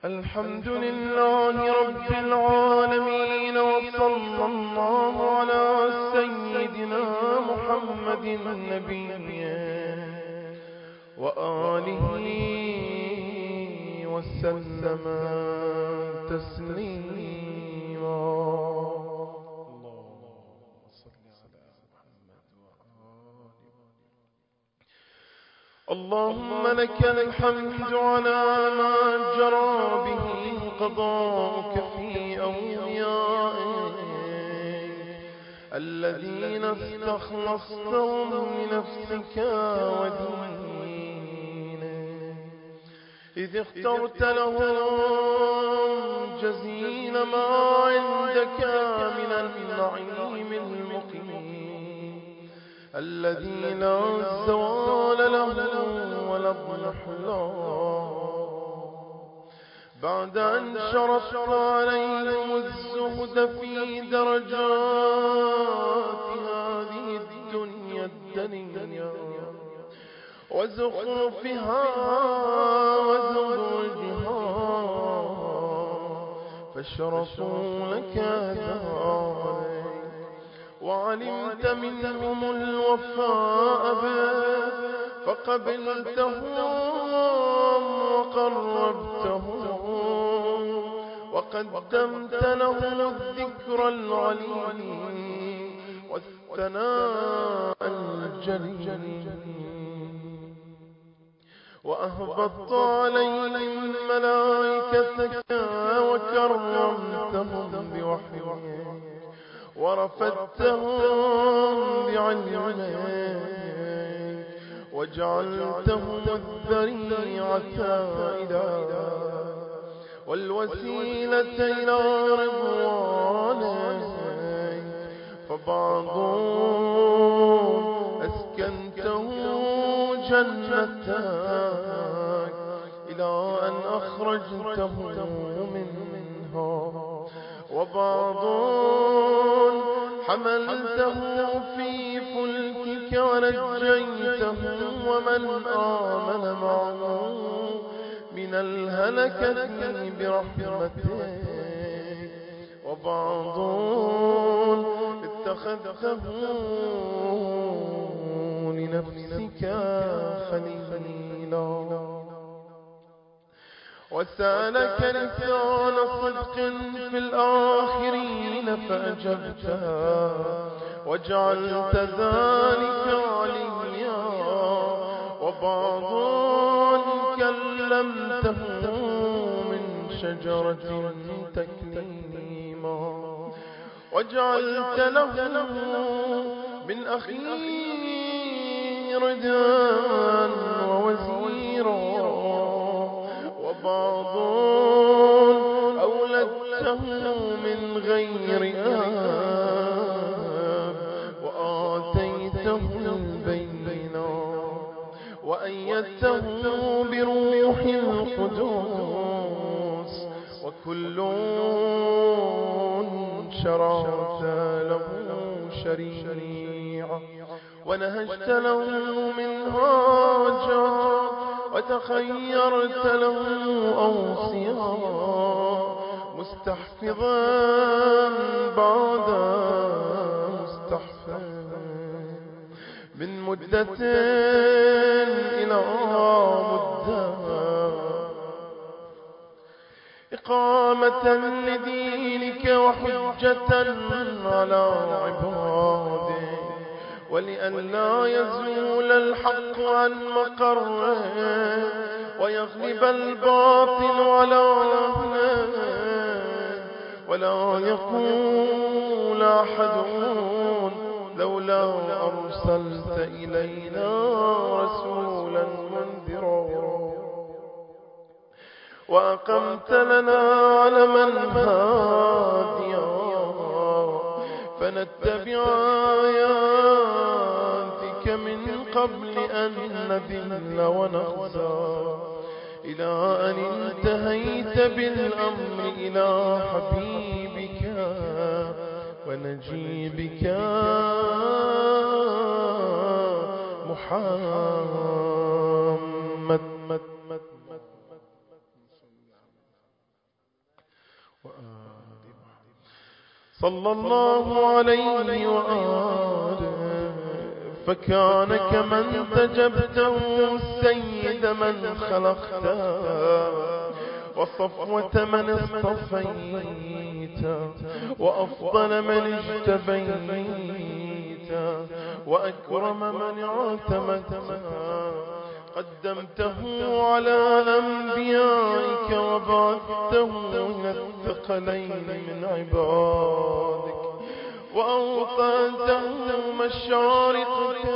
الحمد لله رب العالمين، وصلى الله على سيدنا محمد النبي وآله وسلم تسليما. اللهم صل على محمد وآله. اللهم لك الحمد على ما جرى به قضاءك في أوليائك الذين استخلصتهم لنفسك ودينك، إذ اخترت لهم جزيل ما عندك من النعيم المقيم الذي لا زوال له ولا اضمحلال، بعد أن شرطت عليهم الزهد في درجات هذه الدنيا الدنيا وزخرفها وزبرجها، فشرفوا لك ذلك وعلمت منهم الوفاء به فقبلتهم وقربتهم وقدمت لهم الذكر العليم والثناء الجليل، وأهبطت عليهم ملائكتك وكرمتهم بوحيك ورفدتهم بعلمك وجعلتهم الذريعة إلى والوسيلة إلى رضوانك، فبعضهم أسكنته جنتك إلى أن أخرجته منها، وبعضهم حملته في فلكك ونجيته ومن آمن معه من الهلكة برحمتك، وبعضهم اتخذته لنفسك خليلا، وسألك لسان صدق في الآخرين فأجبتها وجعلت ذلك عليا، وبعضهم كلمته من شجرة تكليما، وجعلت له من أخيه ردا ووزيرا، وبعضهم أولدته من غير آب وآتيته البينات وأيدته بروح القدس، وكل شرعت له شريعة ونهجت له منهاجا وتخيرت له أوصياء مستحفظا بعد مستحفظ من مدة إلى مدة، إقامة لدينك وحجة على عبادك، ولئلا يزول الحق عن مقره ويغلب الباطل على أهله، ولا يقول أحد لولا أرسلت إلينا رسولا منذرا، وأقمت لنا علما هاديا فنتبع آياتك من قبل أن نذل ونخزى، إلى أن انتهيت بالأمر إلى حبيبك ونجيبك محمد. وآله صلى الله عليه وآله فكان كمن تجبته السيد من خلقته وصفوة من اصطفيت وأفضل من اجتبيت وأكرم من اعتمدت قدمته على أنبيائك وبعثته إلى الثقلين من عبادك وأوطأته مشارقك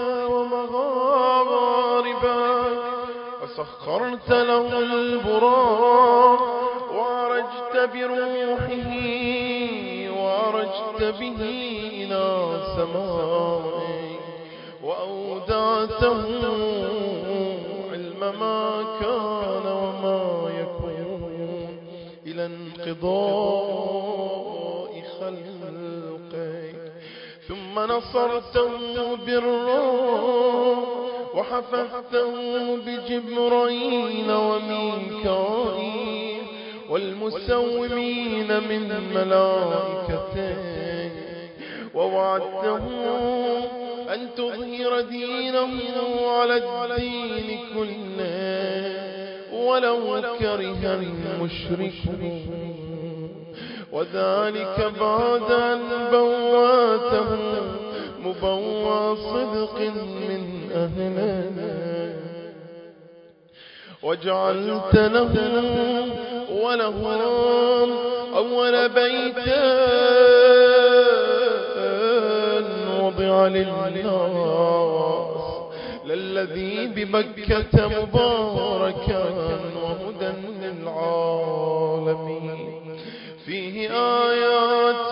ومغاربك وسخرت له البراق وعرجت بروحه وعرجت به إلى سمائك وأودعته علم ما كان وما يكون إلى انقضاء خلقك ثم نصرته بالروح وحفظته بجبرائيل وميكائيل والمسومين من ملائكته ووعدته أن تظهر دينه على الدين كله ولو كره المشركون وذلك بعد أن بواته مبوى صدق من أهله وجعلت له ولهم أول بيت وضع للناس للذي بمكة مباركا وهدى للعالمين فيه آيات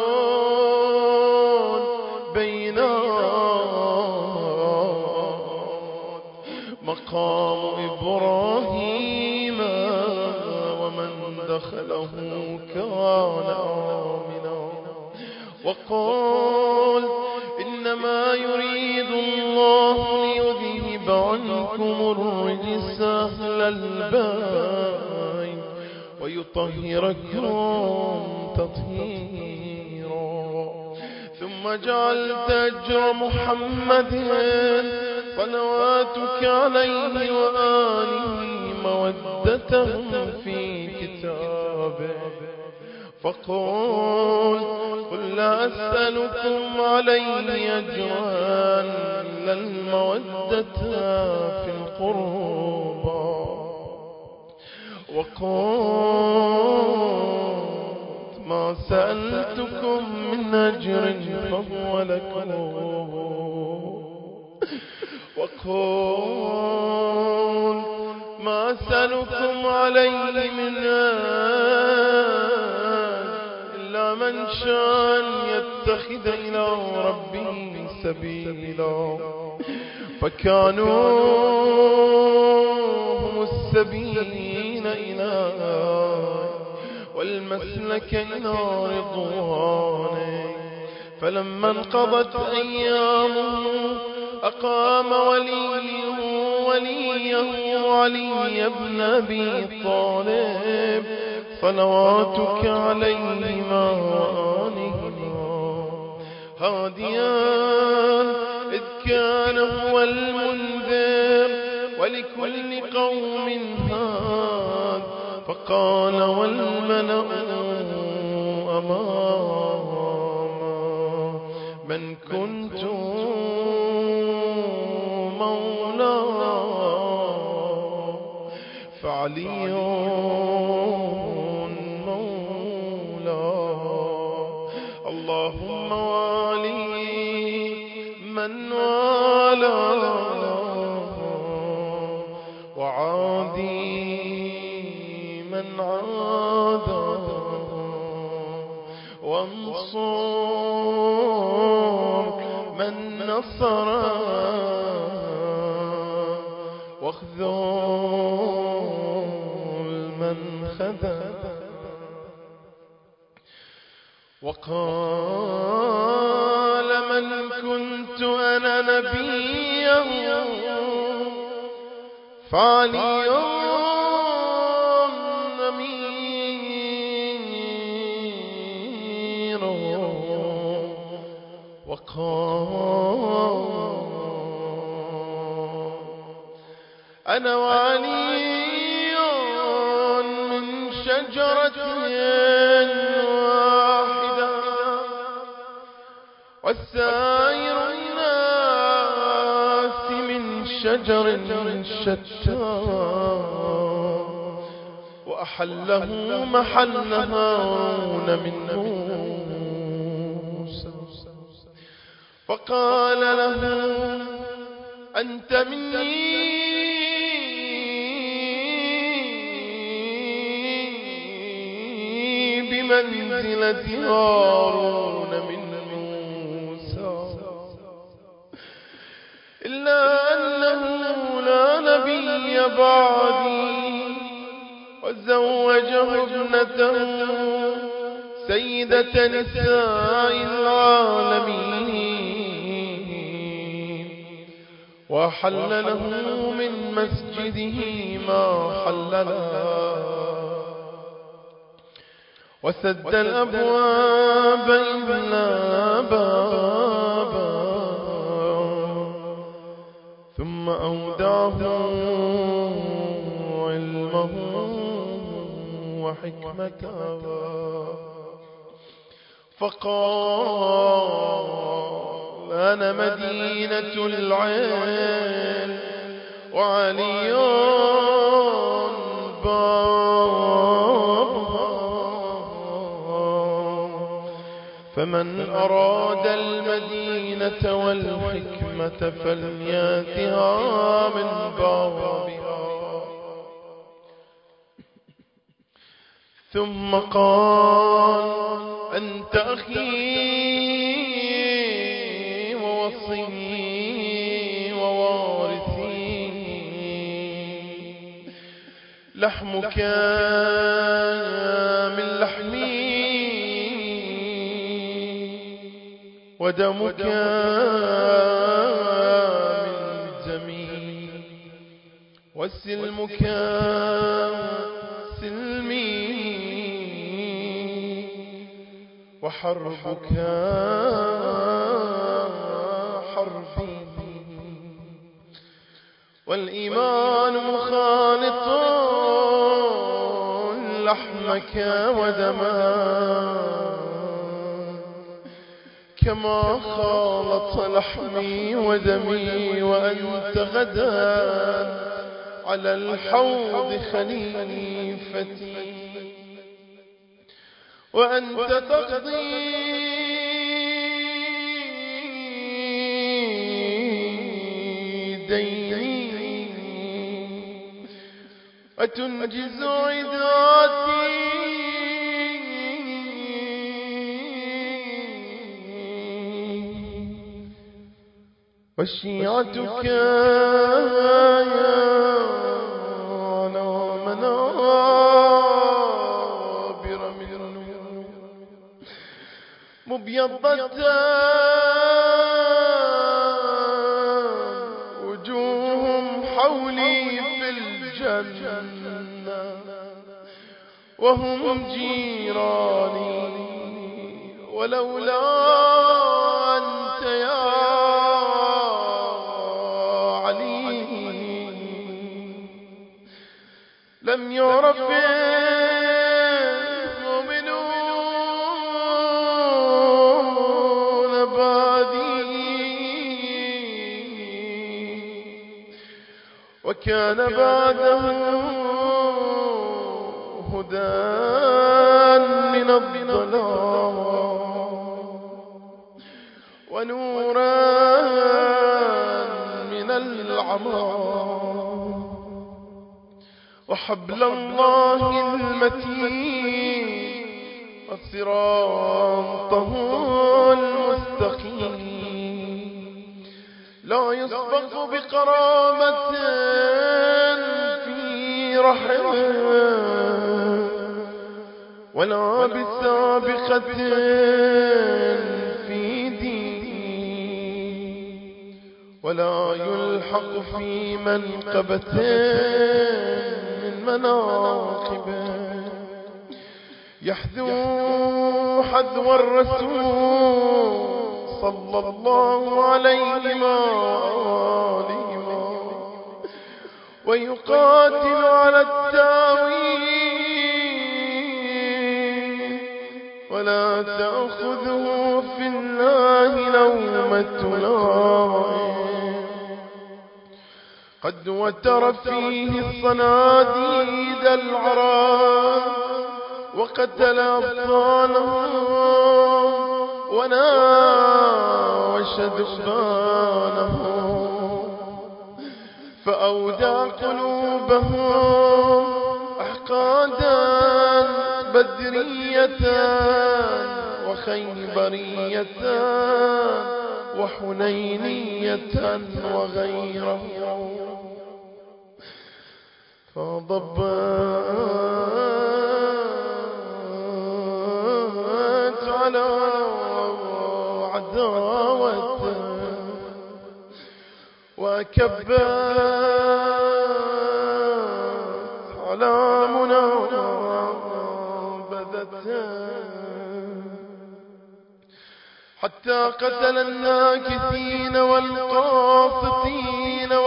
مقام إبراهيم ومن دخله كان آمنا وقال إنما يريد الله ليذهب عنكم الرجس أهل البيت ويطهركم تطهيرا ثم جعلت أجر محمد صلواتك عليه وآله مودتهم في كتابه فقل قل لا أسألكم عليه أجرا إلا المودة في القربى وقلت ما سألتكم من أجر فهو لكم وقل ما أسألكم عليه من إلا من شاء يتخذ إلى ربه سبيلا فكانوا هم السبيل إليه والمسلك إلى رضوانه فلما انقضت أيامه أقام وليه علي بن أبي طالب صلواتك عليهما وآلهما هاديا إذ كان هو المنذر ولكل قوم هاد فقال والملأ أمام من كنت فعلي مولاه اللهم والي من والاه وعادي من عاداه وانصر من نصره واخذل من خذل وقال من كنت أنا نبيه فعلي أمين أنا وعلي من شجرة واحدة وسائر الناس من شجر شتى وأحله محل هارون من موسى فقال له أنت مني بمنزلة هارون من موسى إلا أنه لا نبي بعدي وزوجه ابنته سيدة نساء العالمين وحل له من مسجده ما حل له وسد الأبواب إلا بابا ثم أودعه علمه وحكمته فقال أنا مدينة العلم وعلي بابها فمن أراد المدينة والحكمة فلياتها من بابها ثم قال أنت أخي ووصي ووارثي لحمك من لحمي ودمك من دمي وسلمك سلمي وحربك حربي والإيمان مخالط لحمك ودمك كما خالط لحمي ودمي وأنت غدا على الحوض خليفتي وأنت تقضي ديني وتنجز عداتي وشيعتك يا منابر من مبيضة وجوههم حولي في الجنة وهم جيراني ولولا أنت يا علي لم يعرف المؤمنون بعدي وكان بعده هدى من الضلال ونورا من العمى وحبل الله المتين وصراطه المستقيم لا يسبق بقرابة في رحمه ولا بسابقة في دين ولا يلحق في منقبة من مناقبه يحذو حذو الرسول صلى الله عليه وآله ويقاتل على التاويل ولا تأخذه في الله لومة لائم قد وتر فيه الصناديد العرب وقتل أبطالهم وناوش دبانهم فأودع قلوبهم أحقادا بدرية وخيبرية وحنينية وغيره فضبت على عداوته وكبت على منابذته حتى قتل الناكثين والقاسطين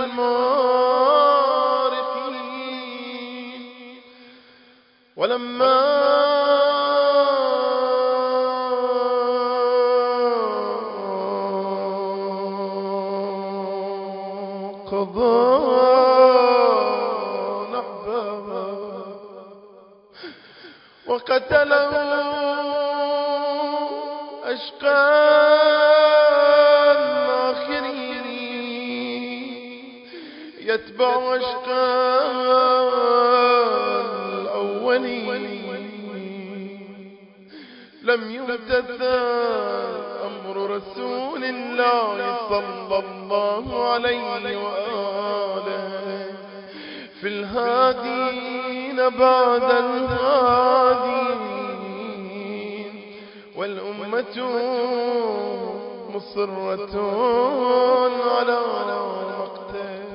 والمارقين ولما قضى نحبه وقتله أشقى الآخرين يتبع أشقى الأولين لم يمتثل أمر رسول الله صلى الله عليه وآله في الهادين بعد الهادين والأمة مصرة على مقته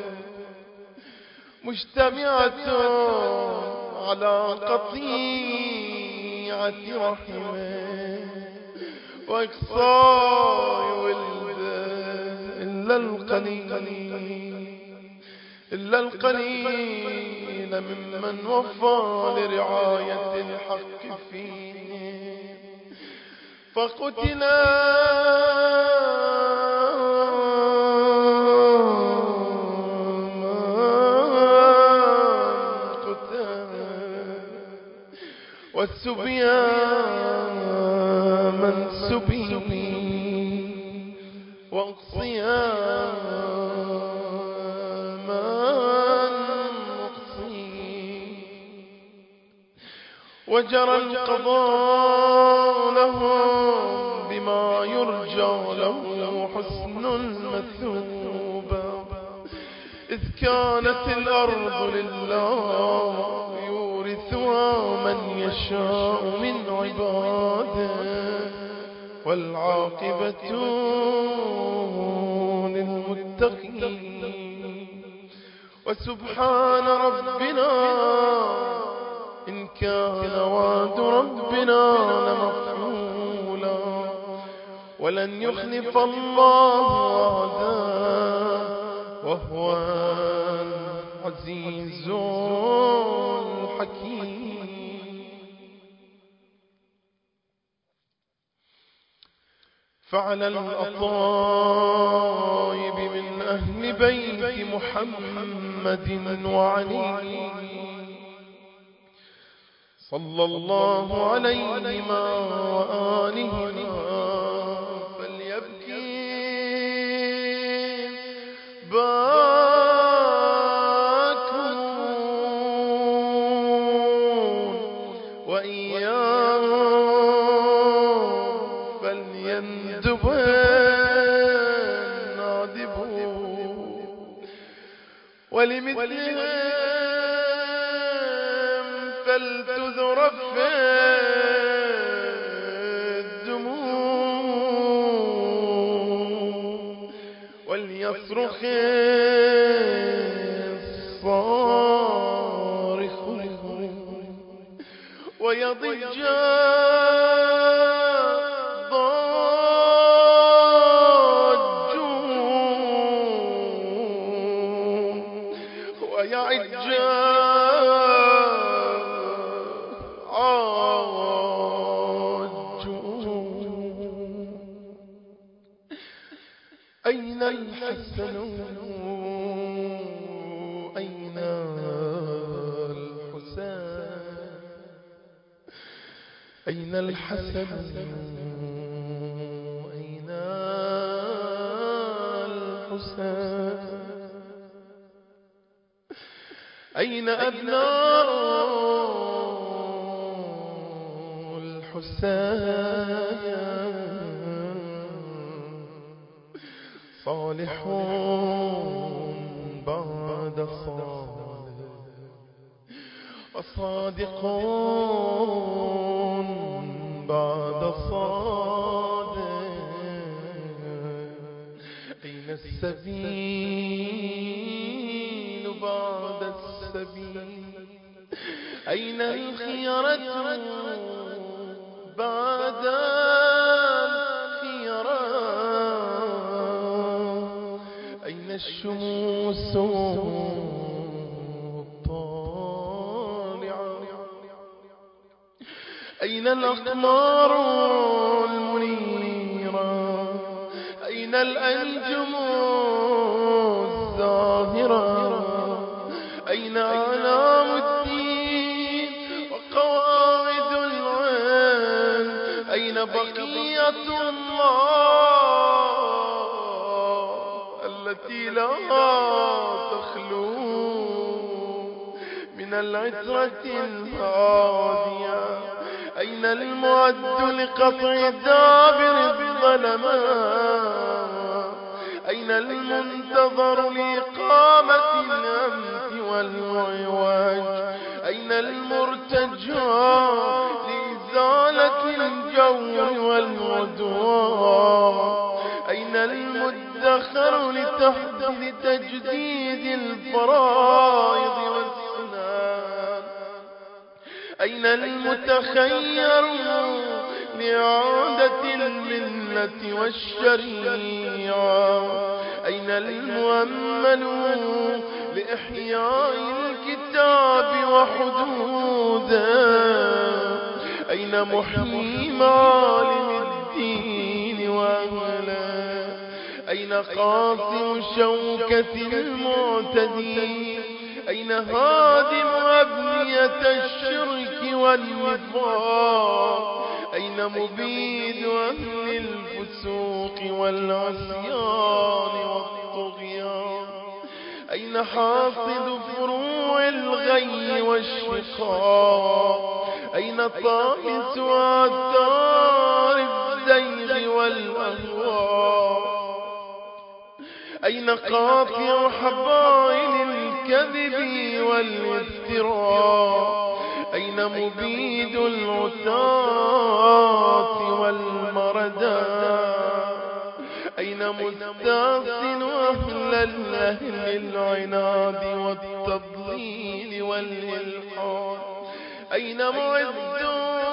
مجتمعة على قطيعة رحمه وإقصاء ولده إلا القليل ممن وفى لرعاية الحق فيه فقتل والسبيا من سبي وأقصيا من أقصي وجرى القضاء لهم بما يرجى له حسن المثوبة إذ كانت الأرض لله يورثها من يشاء من عباده والعاقبة للمتقين وسبحان ربنا إن كان وعد ربنا لمفعولا ولن يخلف الله وعده وهو العزيز الحكيم فعلى الأطايب من أهل بيت محمد وعلي صلى الله عليهما وآلهما فليبكي باكون وإياهم فليندب النادبون ولمثلهم فلتذرف الدموع وليصرخ الصارخ ويضج الضاجون أين الحسن أين الحسين أين الحسن أين الحسين أين أبناء الحسين صالحون بعد صالح وصادقون بعد صادق أين السبيل بعد السبيل أين الخيرة بعد الخيرة أين الشموس الطالعة أين الأقمار المنيرة أين الأنجم الزاهرة أين أعلام الدين وقواعد العلم أين بقية الله التي لا تخلو من العترة الهادية أين المعد لقطع دابر الظلمات أين المنتظر لإقامة الأمن والعواج أين المرتجى لإزالة الجور والعدوان أين المدخر لتجديد الفرائض والسنن أين المتخير لإعادة الملة والشريعة أين المؤمل لإحياء الكتاب وحدوده أين محيي معالم الدين وأهله أين قاصم شوكة المعتدين أين هادم أبنية الشرك والنفاق أين مبيد أهل الفسوق والعصيان والطغيان أين حاصد فروع الغي والشقاق أين طائس آثار الزيغ والأهواء أين قاطع حبائل الكذب والافتراء أين مبيد العتاة والمرداء أين مستأصل أهل العناد والتضليل والإلحاد أين معز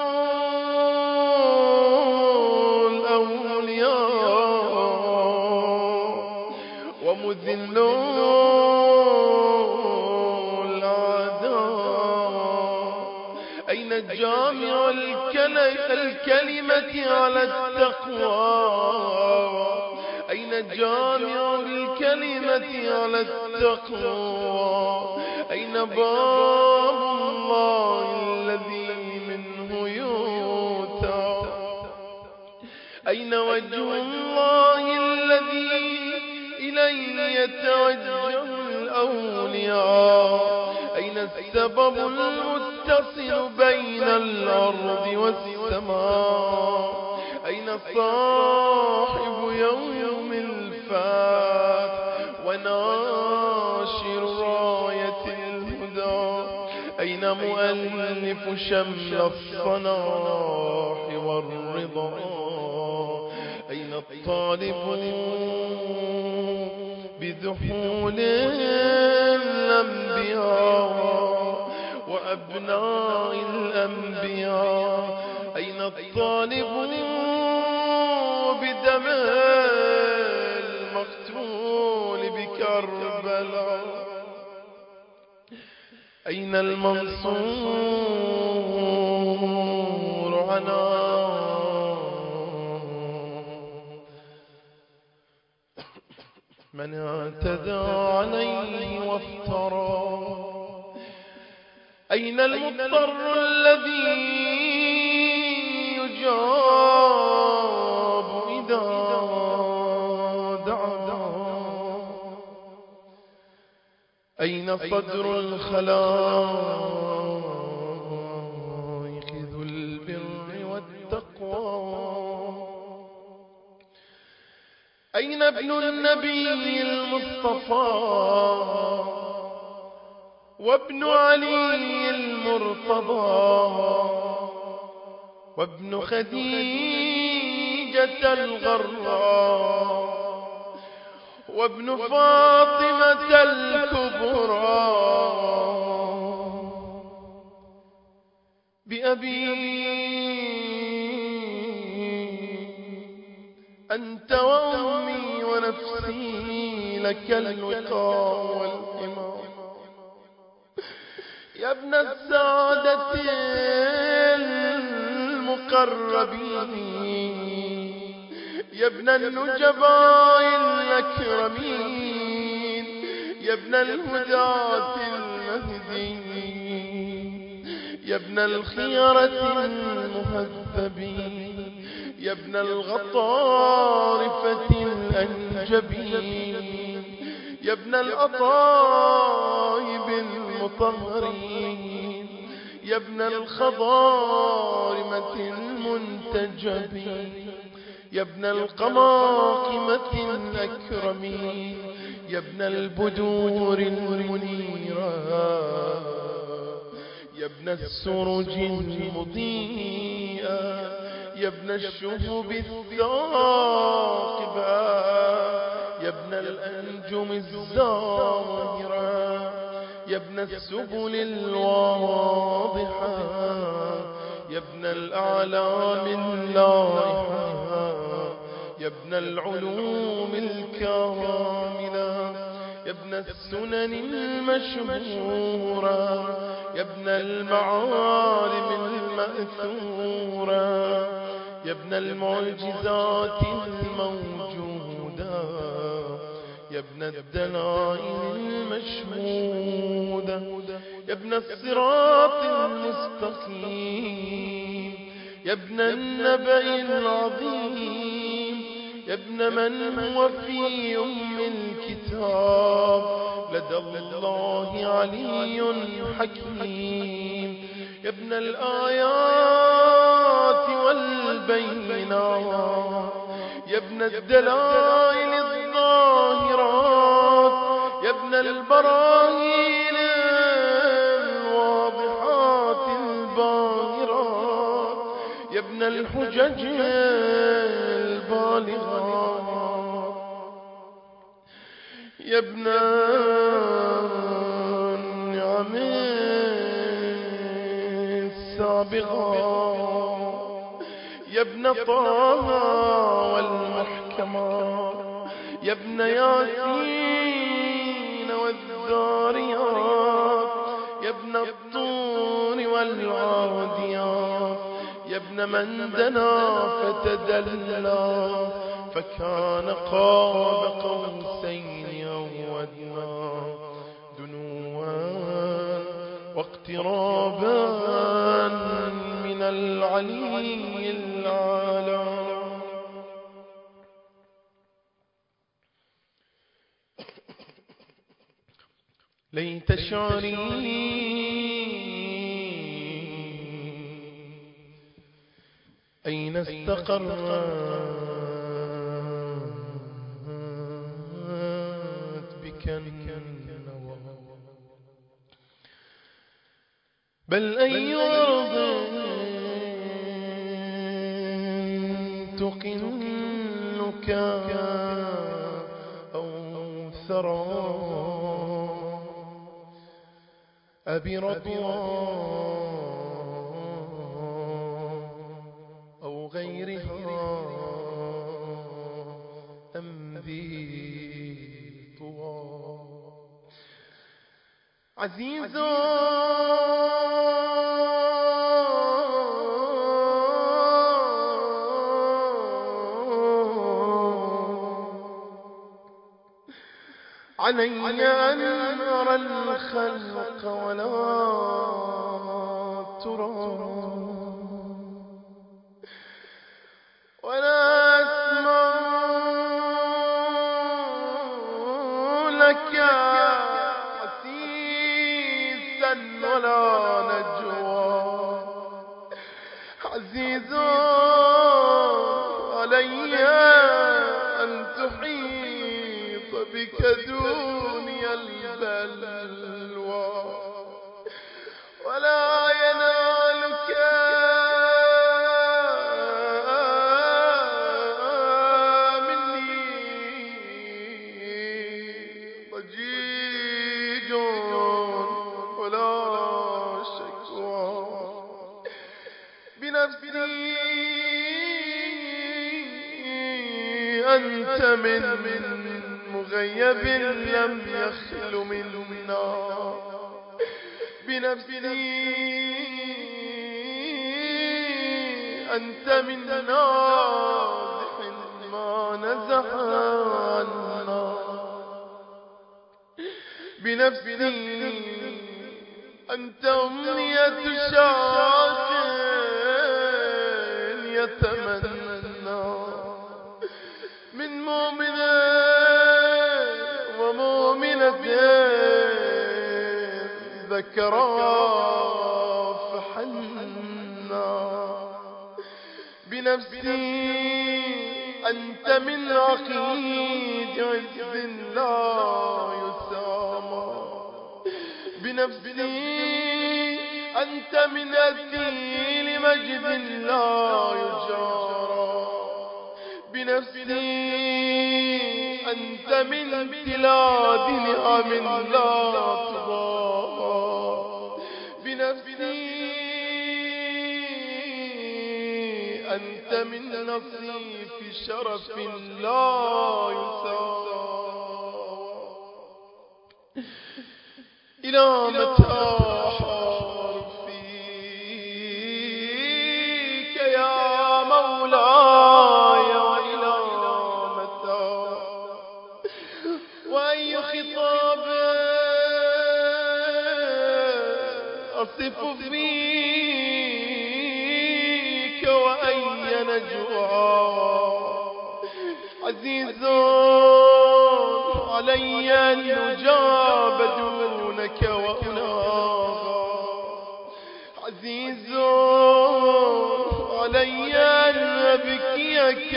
الأولياء ومذل الأعداء أين الجامع الكلمة على التقوى أين جامع الكلمة على التقوى أين باب الله الذي منه يؤتى أين وجه الله الذي إليه يتوجه الأولياء أين السبب المتصل بين الأرض والسماء أين صاحب يوم الفات وناشر راية الهدى أين مؤلف شمل الصلاح والرضا أين الطالب بذحول الأنبياء وأبناء الأنبياء أين الطالب بدم المقتول بكربلاء أين المنصور عنا اعتدى عليه وافترى. أين المضطر الذي يجاب إذا دعا؟ أين صدر الخلائق ذو البر والتقوى؟ أين ابن النبي المصطفى وابن علي المرتضى وابن خديجة الغراء وابن فاطمة الكبرى؟ بأبي أنت وأمي ونفسي لك الوقاء والحمار. يا ابن السادة المقربين، يا ابن النجباء الأكرمين، يا ابن الهداة المهديين، يا ابن الخيرة المهذبين، يا ابن الغطارفة الأنجبين، يا ابن الأطايب المطهرين، يا ابن الخضارمة المنتجبين، يا ابن القماقمة الأكرمين، يا ابن البدور المنيرة، يا ابن السرج المضيئة، يا ابن الشهب الثاقبة، يا ابن الأنجم الزاهرة، يا ابن السبل الواضحة، يا ابن الأعلام اللائحة، يا ابن العلوم الكاملة، يا ابن السنن المشهورة، يا ابن المعالم المأثورة، يا ابن المعجزات الموجودة، يا ابن الدلائل المشهودة، يا ابن الصراط المستقيم، يا ابن النبأ العظيم، يا ابن من هو في أم الكتاب لدى الله علي حكيم، يا ابن الآيات والبينات، يا ابن الدلائل الظاهرات، يا ابن البراهين الواضحات الباهرات، يا ابن الحجج البالغات، يا ابن النعم السابغات، يا ابن طه والمحكمات، يا ابن ياسين والذاريات، يا ابن الطور والعاديات، يا ابن من دنا فتدلى فكان قاب قوسين أو أدنى، دنوا واقترابا من العلي الأعلى. ليت شعري أين استقرت بك النوى، بل أي أرض تقنك أو ثرى، أبي رضوان أو غيرها أم ذي طوى. عزيز علي أن أرى الخلق ولا ترى، ولا أسمع لك حسيسا ولا نجوى. عزيز علي أن تحيط بك دوني البلوى، ولا ينالك مني ضجيج ولا شكوى. بنفسي أنت من مغيب لم يخل منا، بنفسي أنت من نازح ما نزح عنا، بنفسي أنت أمنية شاق يتمنى، من مؤمن ومؤمنة ذكرا فحنا، بنفسي أنت من عقيد عز لا يسامى، بنفسي أنت من أثيل مجد لا يجارى، بنفسي أنت من تلاد نعم لا تضاهى، بنفسي أنت من نصيف شرف لا يساوى. إلى متى أحار فيك يا مولاي، وإلى متى، وأي خطاب أصف فيك، وأي نجوى. عزيز علي أن أجاب دونك وأناغى، عزيز علي أن أبكيك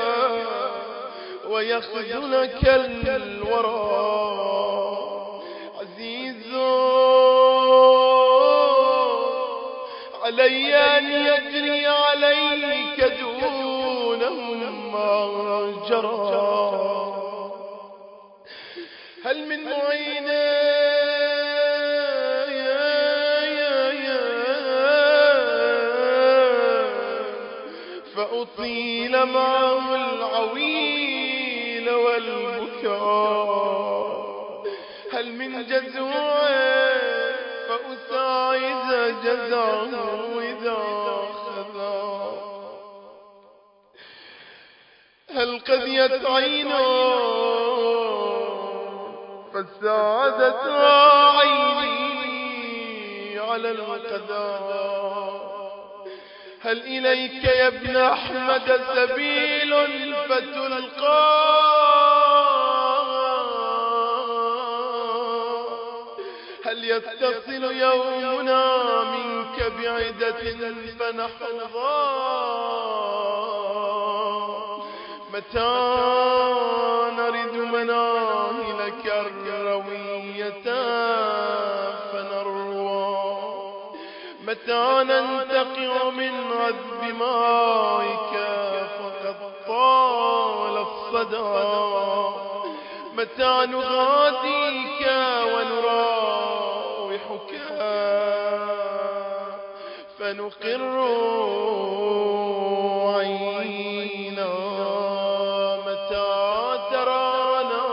ويخذلك الورى، عزيز علي أن يجري عليك دونهم ما جرى. هل من معين فأطيل معه العويل والبكاء؟ هل من جزوع فأساعد جزعه إذا خذا؟ هل قذيت عينه فساعدتها عيني على القضاء؟ هل إليك يا ابن أحمد سبيل فتلقى؟ هل يتصل يومنا منك بعدة فنحظى؟ متى نرد مناهلك الروية فنروى؟ متى ننتقع من عذب مائك فقد طال الصدى؟ متى نغاديك ونراوحك فنقر عينا؟ متى ترانا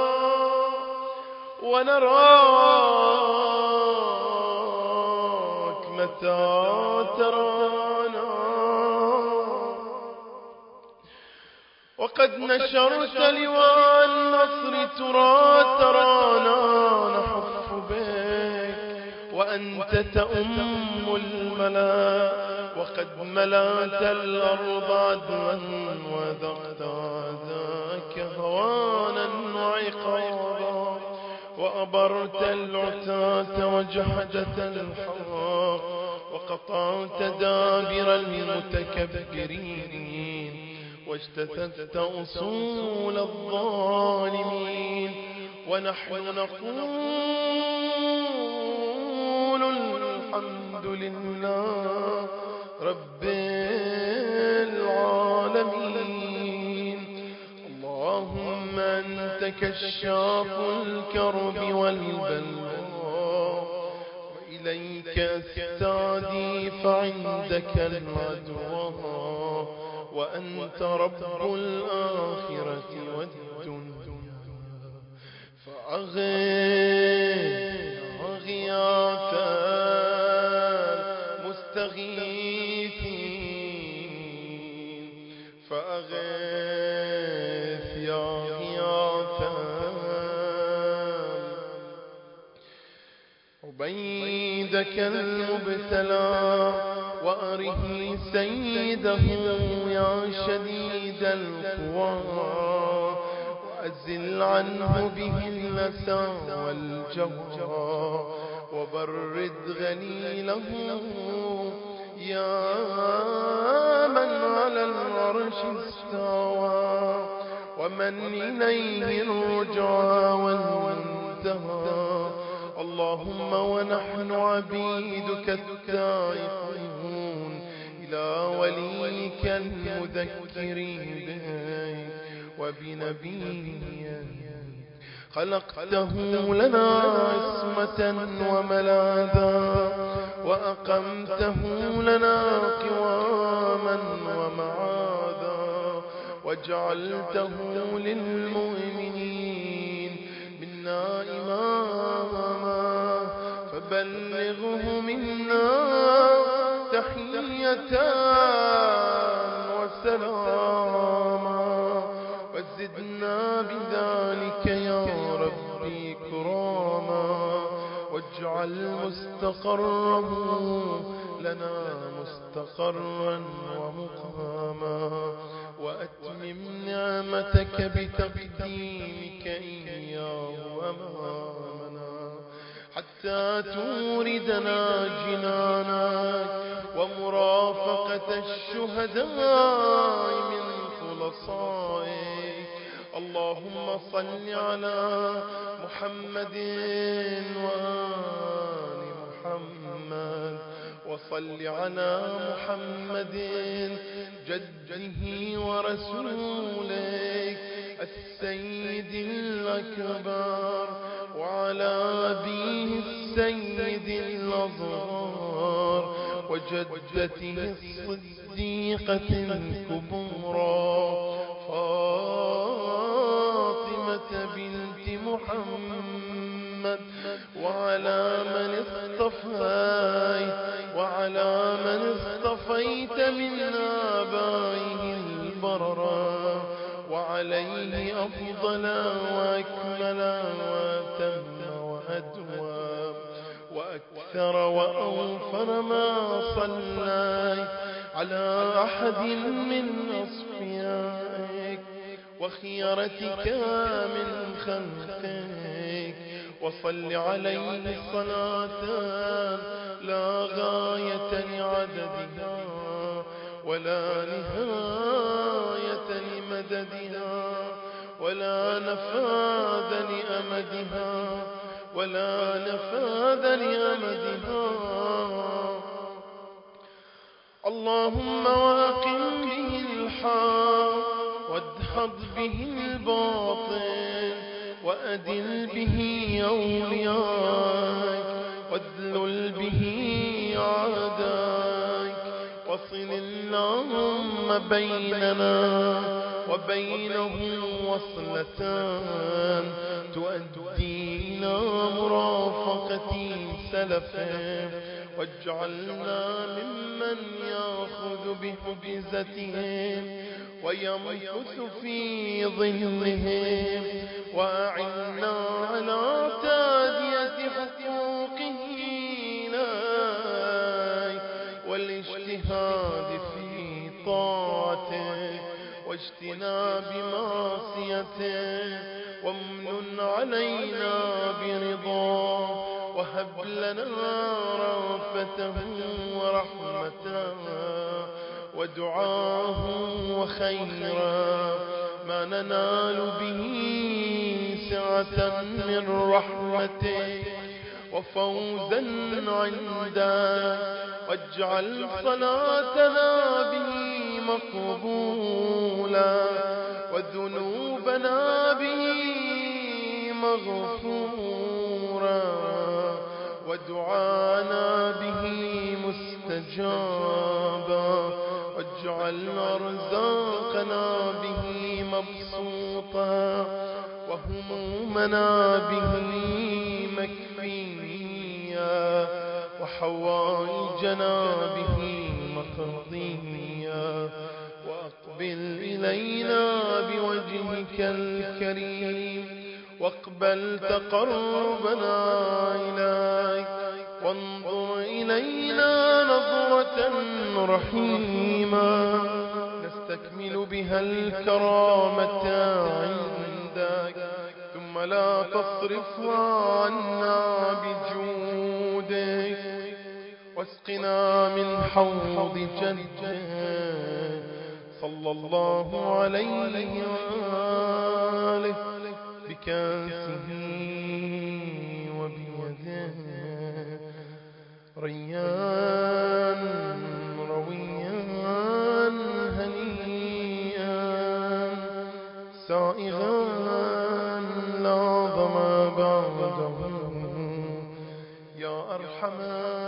ونراك؟ متى ترانا وقد نشرت لواء النصر ترانا نحف بك وأنت تؤم الملا، وقد ملأت الأرض عدلا وذقت ذاك هوانا وعقابا، وأبرت العتاة وجحدت الحق، وقطعت دابر المتكبرين، واجتثثت أصول الظالمين. ونحن نقول الحمد لله رب العالمين. اللهم أنت كشاف الكرب والبلوى، وإليك أستعدي فعندك العدوى، وأنت رب الآخرة والدنيا. فأغيث المستغيثين، فأغيث يا غياث عبيدك المبتلى، وأره سيده يا شديد القوى، وأزل عنه به الأسى والجوى، وبرد غليله يا من على العرش استوى، ومن إليه الرجعى والمنتهى. اللهم ونحن عبيدك التائبون إلى وليك المذكر بك وبنبيك، خلقته لنا عصمة وملاذا، وأقمته لنا قواما ومعاذا، وجعلته للمؤمنين منا إماما، فبلغه منا تحية وسلاما، وزدنا بذلك يا ربي كراما، واجعل مستقره لنا مستقرا ومقاما، وأتمم نعمتك بتقديمك إياه أمامنا، حتى توردنا جنانك ومرافقة الشهداء من خلصائك. اللهم صل على محمد وآل محمد، وصل على محمد جده ورسولك السيد الأكبر، وعلى أبيه السيد الأصغر، وجدته الصديقة الكبرى فاطمة بنت محمد، وعلى من اصطفيت من آبائه البررة، وعليه أفضل وأكمل وأتم وأدوم وأكثر وأوفر ما صليت على أحد من أصفيائك وخيرتك من خلقك، وصل عليه صلاة لا غاية لعددها ولا نهاية لمددها ولا نفاذ لأمدها. اللهم واقم به الحق، وادحض به الباطل، وأدل به أوليائك، واذلل به أعدائك، وصل اللهم بيننا وبينه وصلة تؤدي إلى مرافقة سلفه، واجعلنا ممن يأخذ يأخذ بحجزتهم ويمكث في ظلهم، وأعنا على تادية حقوقه إليك والاجتهاد في طاعته واجتناب معصيته، وامنن علينا برضاه، وهب لنا رأفته ورحمته ودعاه وخيرا ما ننال به سعة من رحمتك وفوزا عندك، واجعل صلاتنا به مقبولا وذنوبنا به مغفورا ودعانا به مستجابا، واجعل أرزاقنا به مبسوطا وهمومنا به مكفيا وحوائجنا به مقضيا، وأقبل إلينا بوجهك الكريم واقبل تقربنا إليك، وانظر إلينا نظرة رحيمة نستكمل بها الكرامة عندك، ثم لا تصرفها عنا بجودك، واسقنا من حوض جدك صلى الله عليه وآله بكاسه وبيده ريان رويان هنيئا سائغا لا ظما بعده يا أرحم